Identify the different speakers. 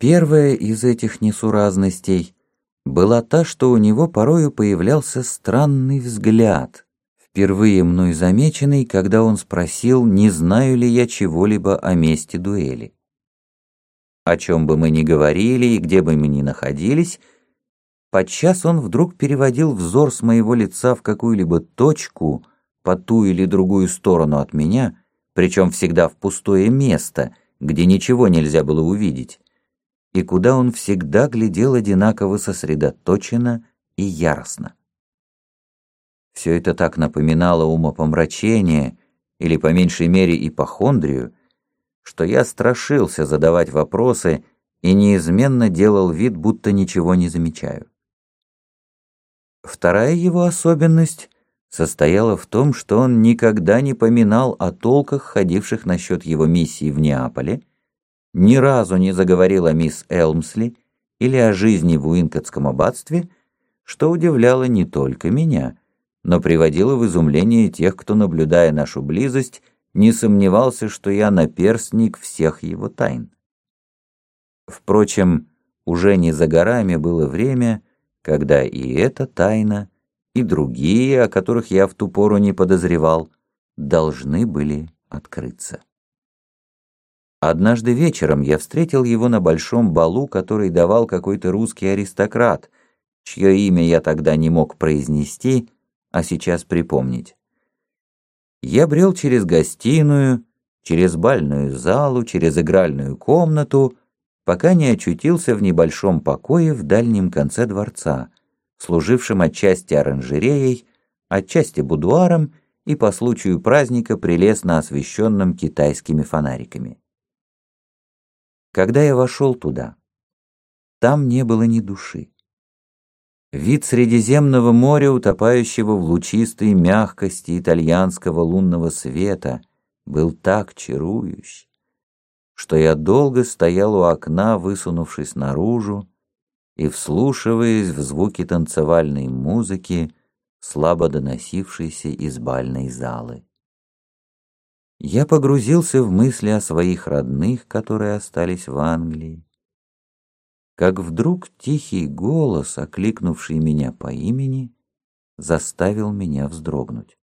Speaker 1: Первая из этих несуразностей была та, что у него порою появлялся странный взгляд, впервые мной замеченный, когда он спросил, не знаю ли я чего-либо о месте дуэли. О чем бы мы ни говорили и где бы мы ни находились, подчас он вдруг переводил взор с моего лица в какую-либо точку по ту или другую сторону от меня, причем всегда в пустое место, где ничего нельзя было увидеть, и куда он всегда глядел одинаково сосредоточенно и яростно. Все это так напоминало умопомрачение или, по меньшей мере, ипохондрию, что я страшился задавать вопросы и неизменно делал вид, будто ничего не замечаю. Вторая его особенность состояла в том, что он никогда не поминал о толках, ходивших насчет его миссии в Неаполе, ни разу не заговорил о мисс Элмсли или о жизни в Уинкотском аббатстве, что удивляло не только меня, но приводило в изумление тех, кто, наблюдая нашу близость, не сомневался, что я наперстник всех его тайн. Впрочем, уже не за горами было время, когда и эта тайна, и другие, о которых я в ту пору не подозревал, должны были открыться. Однажды вечером я встретил его на большом балу, который давал какой-то русский аристократ, чье имя я тогда не мог произнести, а сейчас припомнить. Я брел через гостиную, через бальную залу, через игральную комнату, пока не очутился в небольшом покое в дальнем конце дворца, служившем отчасти оранжереей, отчасти будуаром и по случаю праздника прелестно освещенным китайскими фонариками. Когда я вошел туда, там не было ни души. Вид Средиземного моря, утопающего в лучистой мягкости итальянского лунного света, был так чарующ, что я долго стоял у окна, высунувшись наружу, и вслушиваясь в звуки танцевальной музыки, слабо доносившейся из бальной залы. Я погрузился в мысли о своих родных, которые остались в Англии, как вдруг тихий голос, окликнувший меня по имени, заставил меня вздрогнуть.